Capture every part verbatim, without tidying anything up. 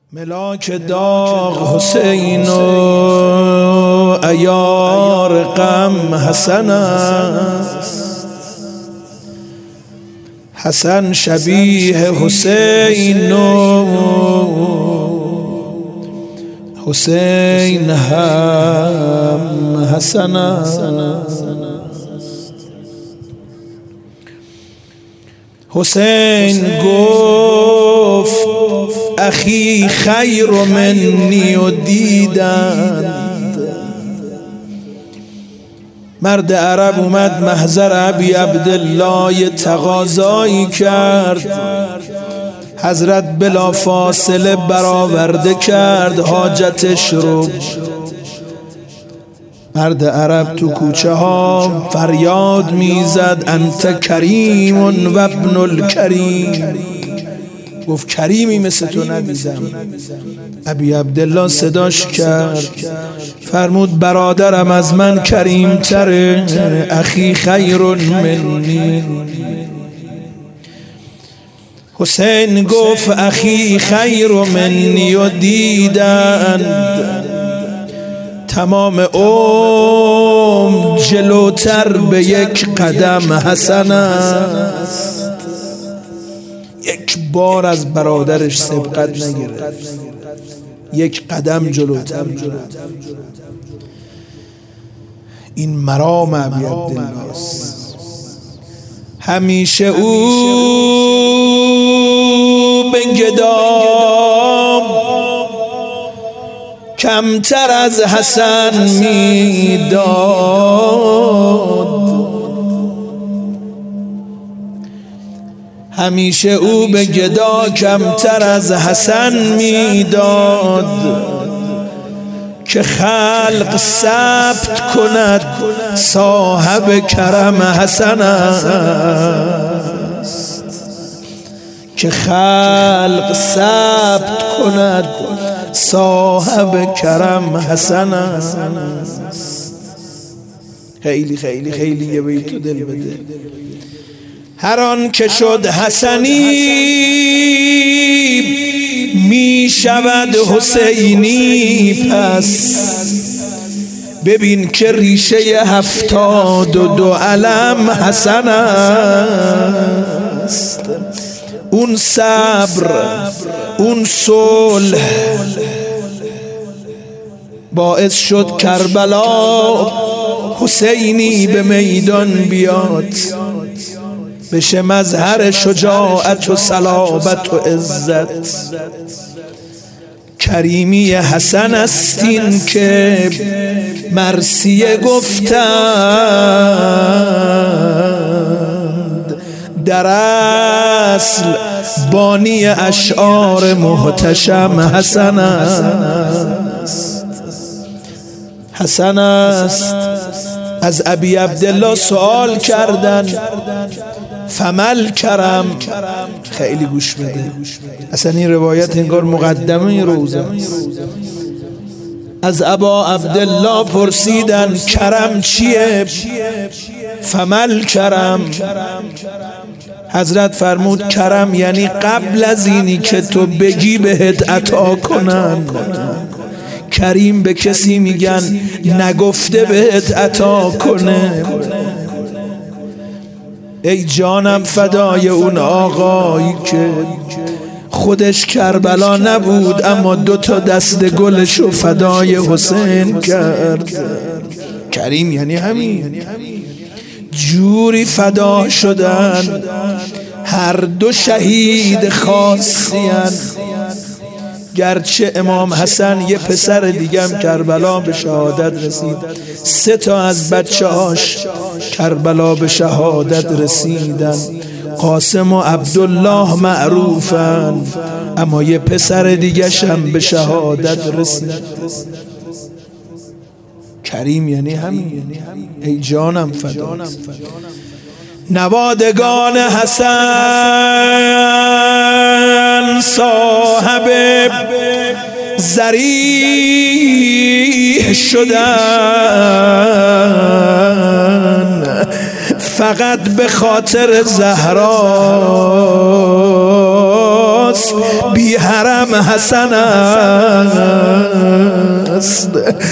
ملاک داغ حسین و عیار غم حسن است. حسن شبیه حسین و حسین هم حسن است. حسین گفت اخی خیر منی و دیدند. مرد عرب اومد محضر ابی عبدالله تقاضایی کرد. حضرت بلا فاصله برآورده کرد حاجتش رو. مرد عرب تو کوچه ها فریاد میزد انت کریم و ابن الکریم. گفت کریمی مثل تو ندیدم. ابی عبدالله صداش کرد، فرمود برادرم از من کریم تره، اخی خیر منی. حسین گفت اخی خیر منی و دیدند. تمام عمر جلوتر به یک قدم حسن است. یک بار از برادرش سبقت نگرفت، یک قدم جلوتر. این مرام ابی عبدالله است. همیشه او به گدام کمتر از حسن میداد. همیشه او به گدا کمتر از حسن میداد که خلق ثبت کند صاحب کرم حسن است. که خلق ثبت کند صاحب کرم حسن است. خیلی خیلی خیلی یه بیت دل بده. هر آن که شد حسنی می شود حسینی. پس ببین که ریشه هفتاد و دو علم حسن است. اون صبر، اون صلح باعث شد کربلا حسینی به میدان بیاد، بشه مظهر شجاعت و صلابت و عزت. کریمی حسن است این که مرثیه گفتند. در اصل بانی اشعار محتشم حسن است. حسن است. از ابی عبدالله سوال کردن فمل کرم. خیلی گوش بده، اصلا این روایت انگار مقدمه روزه. از ابا عبدالله پرسیدن کرم چیه؟ فمل کرم. حضرت فرمود کرم یعنی قبل از اینی که تو بگی بهت عطا کنن. کریم به کسی میگن نگفته بهت عطا کنه. ای جانم فدای اون آقایی که خودش کربلا نبود اما دو تا دست گلشو فدای حسین کرد. کریم یعنی همین. جوری فدا شدن هر دو شهید خاصیان. گرچه امام حسن یه پسر دیگم کربلا به شهادت رسید، سه تا از بچه هاش کربلا به شهادت رسیدن. قاسم و عبدالله معروفن اما یه پسر دیگه شم به شهادت رسید. کریم یعنی همین. ای جانم فدا. نوادگان حسن صاحب ضریح شدن، فقط به خاطر زهرا است، بی حرم حسن است.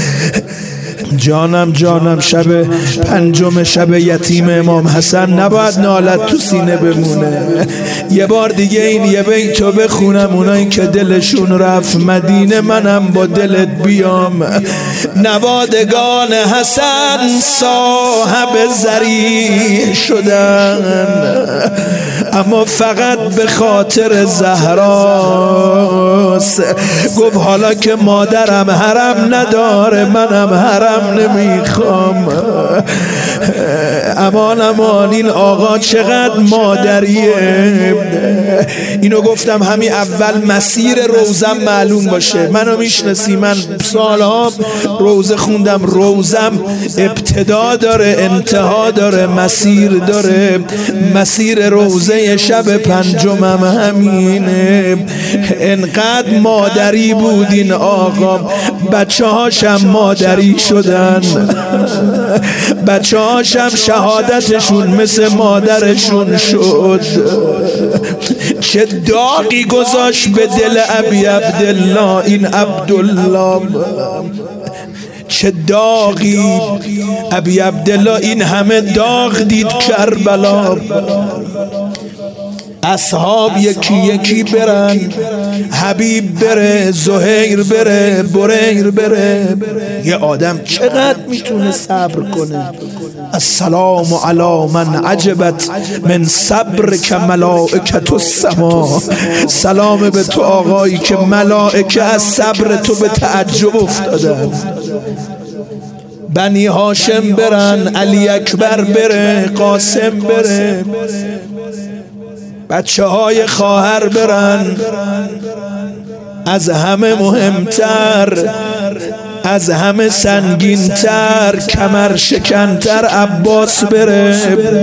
جانم جانم شب پنجم شب یتیم امام حسن نباید نالت تو سینه بمونه. یه بار دیگه این یه بیتو بخونم، اونایی که دلشون رفت مدینه منم با دلت بیام. نوادگان حسن صاحب ذریح شدن، اما فقط به خاطر زهراست. گفت حالا که مادرم حرم نداره منم حرم نمیخوام. امان امان این آقا چقدر مادریه. اینو گفتم همین اول مسیر روزم معلوم باشه. منو میشناسی، من سالها روزه خوندم. روزم ابتدا داره، انتها داره، مسیر داره. مسیر روزه شب پنجمم همینه. انقدر مادری بود این آقا، بچه هاشم مادری شدن، بچه هاشم شهادتشون مثل مادرشون شد. چه داغی گذاشت به دل ابی عبدالله این عبدالله، چه داغی. ابی عبدالله این همه داغ دید کربلا. اصحاب یکی یکی برن، حبیب بره، زهیر بره، بریر بره. یه آدم چقدر میتونه صبر کنه؟ السلام علی من عجبت من صبر که ملائکت السما. سلام به تو آقایی که ملائکه از صبر تو به تعجب افتادن. بنی هاشم برن، علی اکبر بره، قاسم بره، بچه های خواهر برن. از همه مهمتر، از همه سنگینتر، کمر شکنتر عباس بره.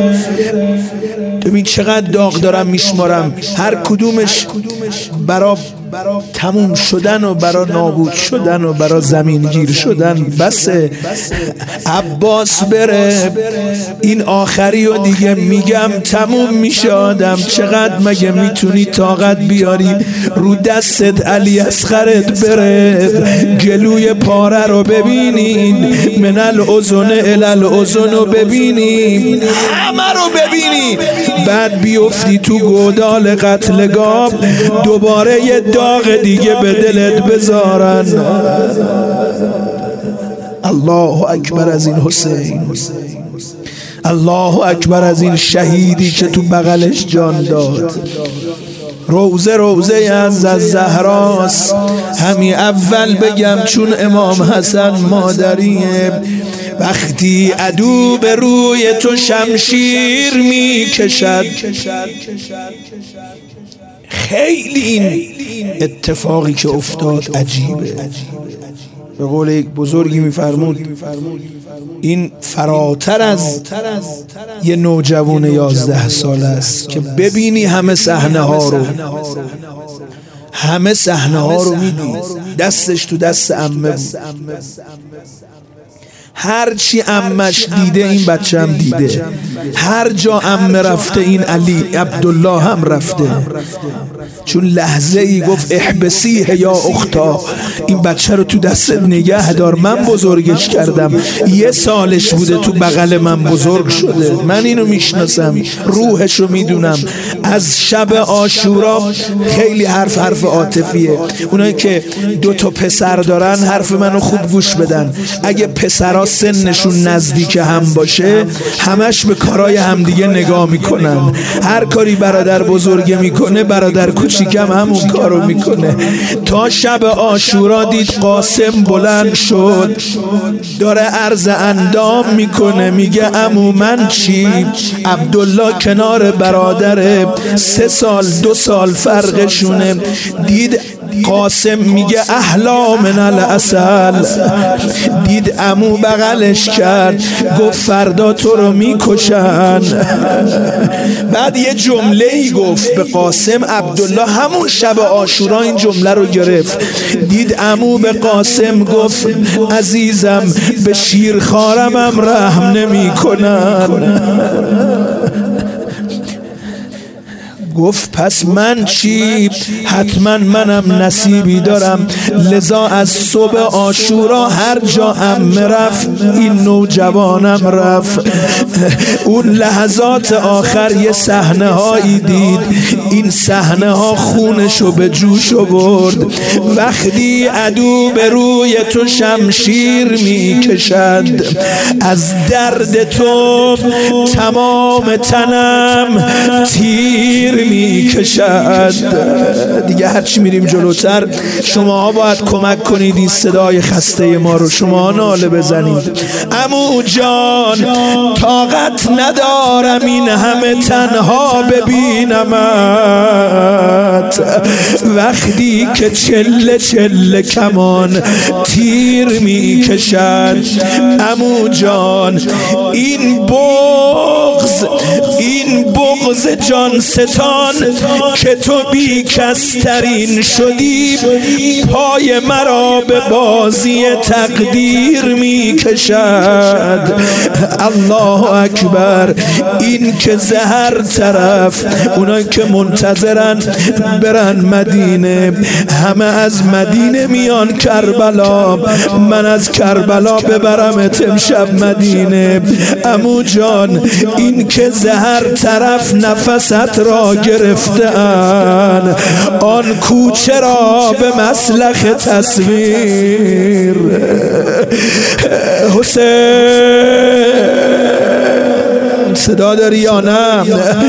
ببین چقدر داغ دارم میشمارم، هر کدومش برا تموم شدن و برا نابود شدن و برا زمین گیر شدن بسه. عباس بره، این آخری و دیگه میگم تموم میشه آدم. چقدر مگه میتونی طاقت بیاری رو دستت علی اصغرت بره؟ گلوی پاره رو ببینین، من الاذن الی الاذن رو ببینین، همه رو ببینین، بعد بیفتی تو گودال قتلگاه دوباره یه داغ دیگه به دلت بذارن. الله اکبر از این حسین، الله اکبر از این شهیدی که تو بغلش جان داد. روزه روزه از زهراست. همین اول بگم چون امام حسن مادریه. وقتی عدو به روی تو شمشیر می کشد، خیلی این اتفاقی که افتاد عجیبه. به قول یک بزرگی میفرمود این فراتر از یه نوجوان یازده ساله است که ببینی همه صحنه ها رو، همه صحنه ها رو میدی. دستش تو دست عمه بود، هر چی عمش دیده این بچه هم دیده، هر جا عمه رفته این علی عبدالله هم رفته. چون لحظه ای گفت احبسیه یا اختا، این بچه رو تو دستت نگه دار، من بزرگش کردم، یه سالش بوده تو بغل من بزرگ شده، من اینو میشناسم، روحش رو میدونم. از شب عاشورا خیلی حرف حرف عاطفیه. اونایی که دو تا پسر دارن حرف منو خوب گوش بدن. اگه پسرا سنشون نزدیک هم باشه همش به کارای همدیگه نگاه میکنن. هر کاری برادر بزرگه میکنه برادر کوچیکم همون کارو میکنه. تا شب عاشورا دید قاسم بلند شد داره عرض اندام میکنه، میگه عمو من چی؟ عبدالله کنار برادره، سه سال دو سال فرقشونه. دید قاسم میگه احلا من العسل، دید عمو بغلش کرد گفت فردا تو رو میکشن. بعد یه جمله ای گفت به قاسم، عبدالله همون شب عاشورا این جمله رو گرفت. دید عمو به قاسم گفت عزیزم به شیرخوارم هم رحم نمی کنن. گفت پس من چی؟ حتما منم نصیبی دارم. لذا از صبح عاشورا هر جا عمه رفت این نوجوانم رفت. اون لحظات آخر یه صحنه هایی دید، این صحنه ها خونشو به جوش برد. وقتی عدو به روی تو شمشیر می کشد، از درد تو تمام تنم تیر می کشد. دیگه هرچی میریم جلوتر شما باید کمک کنید این صدای خسته ما رو شما ناله بزنید. عمو جان طاقت ندارم این همه تنها ببینمت، وقتی که چله چله کمان تیر می کشد. عمو جان این بغض این بغض جان ستان که تو بی کسترین شدی، پای مرا به بازی تقدیر می کشد. الله اکبر. این که زهر طرف اونایی که منتظرن برن مدینه، همه از مدینه میان کربلا، من از کربلا ببرمت امشب مدینه. عمو جان این که زهر طرف نفست را گرفتن، آن کوچه را به مسلخ تصویر. حسین صدا داری یا نه؟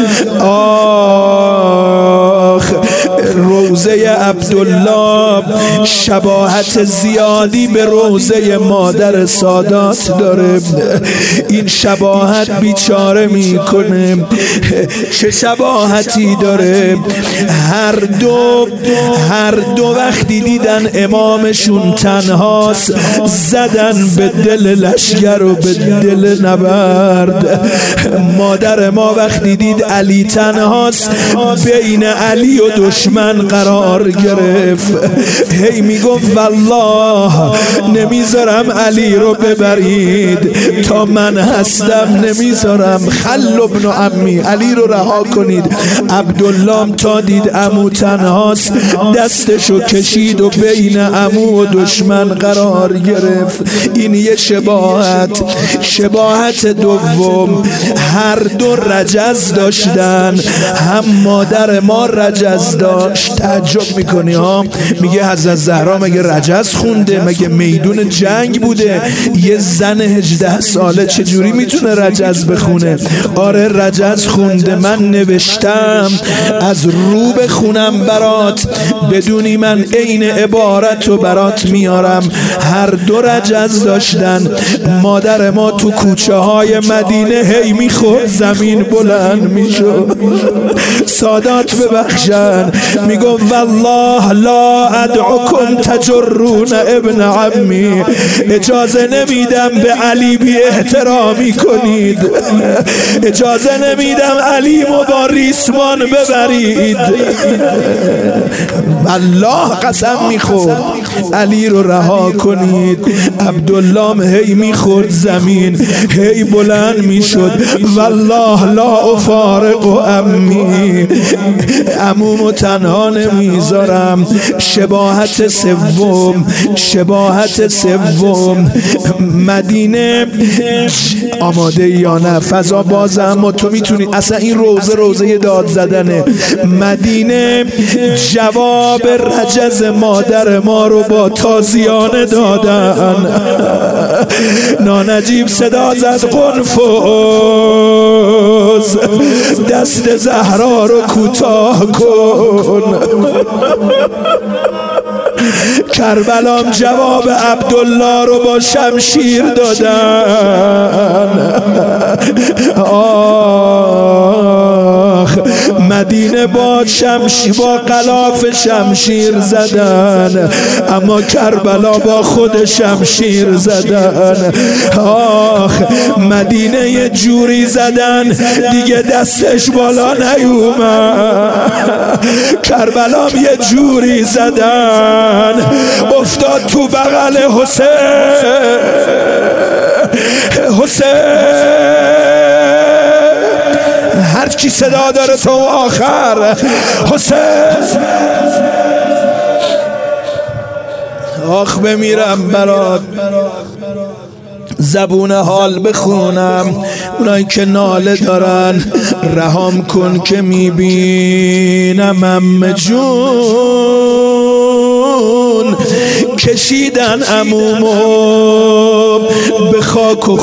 آخ روزه عبدالله شباهت زیادی به روزه مادر سادات داره. این شباهت بیچاره میکنه. چه شباهتی داره؟ هر دو هر دو وقتی دیدن امامشون تنهاست زدن به دل لشگر و به دل نبرد. مادر ما وقتی دید علی تنهاست بین علی و دشمن قرار گرفت. هی میگفت والله نمیذارم علی رو ببرید، تا من هستم نمیذارم. خل ابن عمی، علی رو رها کنید. عبدالله تا دید عمو تنهاست دستشو کشید و بین عمو و دشمن قرار گرفت. این یه شباهت. شباهت دوم، هر دو رجز داشتن. هم مادر ما رجز داشت. تعجب میکنی ها؟ میگه حضرت زهرا مگه رجز خونده؟ مگه میدون جنگ بوده؟ یه زن هجده ساله چجوری میتونه رجز بخونه؟ آره رجز خونده. من نوشتم از رو بخونم برات، بدونی من عین عبارت رو برات میارم. هر دو رجز داشتن. مادر ما تو کوچه های مدینه هی میخورد زمین بلند میشد. سادات ببخشن میگم والله لا ادعوکم تجرون ابن عمی، اجازه نمیدم به علی بی احترامی کنید، اجازه نمیدم علی با ریسمان ببرید. والله قسم میخورد علی رو رها کنید. عبدالله هی میخورد زمین، هی بلند میشد. والله لا افارق امی، عمومو تنها نمیذارم. شباهت سوم، شباهت سوم، مدینه آماده یا نه؟ فضا بازه اما تو میتونی. اصلا این روزه روزه داد زدنه. مدینه جواب رجز مادر ما رو با تازیانه دادن. نانجیب صدا زد قنفذ، دست زهرا رو کوتاه کن. کربلام جواب عبدالله رو با شمشیر دادن. آخ مدینه با شمشیر با غلاف شمشیر زدن، اما کربلا با خود شمشیر زدن. آخ مدینه یه جوری زدن دیگه دستش بالا نیومد. کربلام یه جوری زدن افتاد تو بغل حسین. حسین هر کی صدا داره تو آخر حسین آخ بمیرم برات زبون حال بخونم اونایی که ناله دارن رهام کن که میبینم عمه جون کشیدن عمومو به خاک و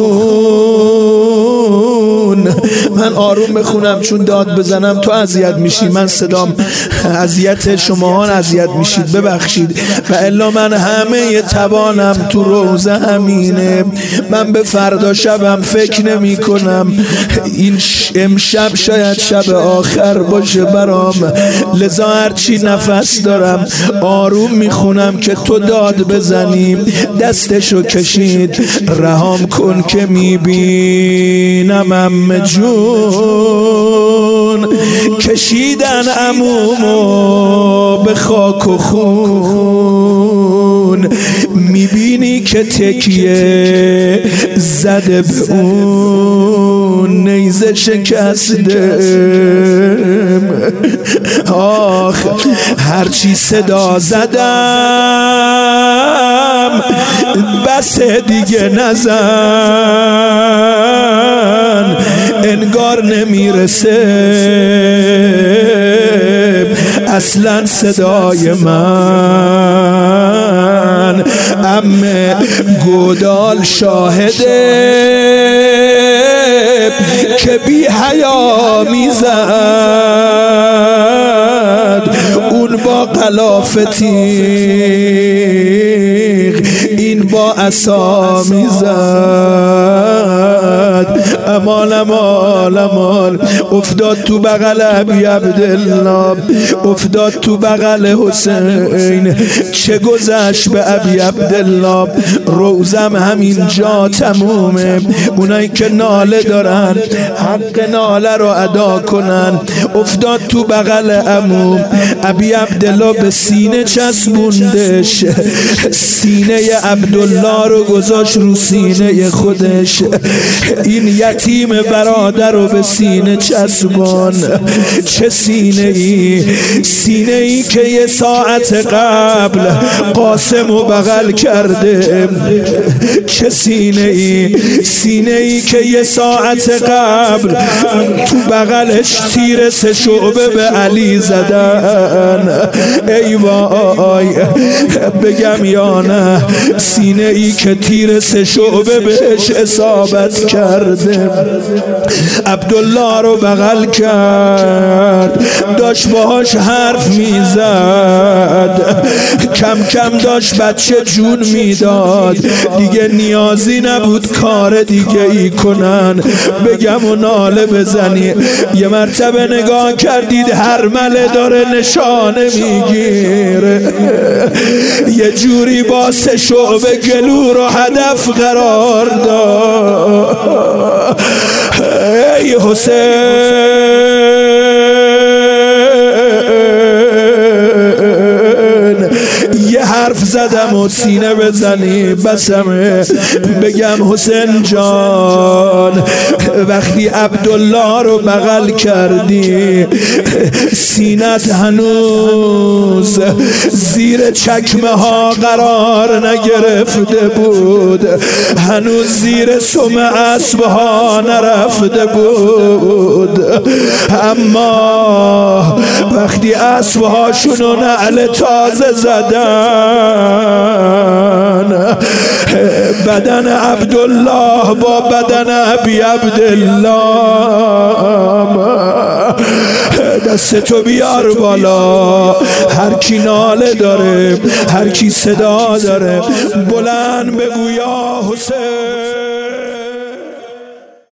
خون. من آروم بخونم چون داد بزنم تو اذیت میشی، من صدام اذیت شما اذیت میشید ببخشید، و الا من همه توانم تو روزه همینه. من به فردا شبم فکر نمی کنم، این امشب شاید شب آخر باشه برام، لذا هرچی نفس دارم آروم میخونم که تو داد بزنی. دستشو کشید رهام کن که میبینم عمه جون کشیدن عمومو به خاک و خون. میبینی که تکیه زده به اون نیزه شکسته. آخ هرچی صدا زدم بس دیگه نزن، انگار نمیرسه اصلا صدای من. عمه گودال شاهده که بی حیا میزد اون با غلاف تیغ این با عصا میزد. امال امال امال افتاد تو بغل ابی عبدالله، افتاد تو بغل حسین. چه گذشت به ابی عبدالله؟ روزم همین جا تمومه. اونایی که ناله دارن حق ناله رو ادا کنن. افتاد تو بغل عمو ابی عبدالله، به سینه چسبوندش، سینه عبدالله رو گذاشت رو سینه خودش. این یتیم برادر رو به سینه چسبان. چه سینه ای؟ سینه ای که یه ساعت قبل قاسم رو بغل کرده. چه سینه ای؟ سینه ای که یه ساعت قبل تو بغلش تیر سه شعبه به علی زدن. ای وای بگم یا نه؟ سینه ای که تیر سه شعبه بهش اصابت کرده. عبدالله رو بغل کرد، داشت باهاش حرف میزد، کم کم داشت بچه جون میداد. دیگه نیازی نبود کار دیگه ای کنن، بگم و ناله بزنی. یه مرتبه نگاه کردید هرمله داره نشانه میگیره، یه جوری با سه شعبه گلو رو هدف قرار داد. ای حسین یه حرف زدم و سینه بزنی بسمه. بگم حسین جان وقتی عبدالله رو بغل کردی سینت هنوز زیر چکمه ها قرار نگرفته بود، هنوز زیر سم اسب ها نرفته بود. اما وقتی اسب هاشونو نعل تازه زدن بدن عبدالله با بدن ابی عبدالله، دستتو بیار بالا. هر کی ناله داره، هر کی صدا داره بلند بگو یا حسین.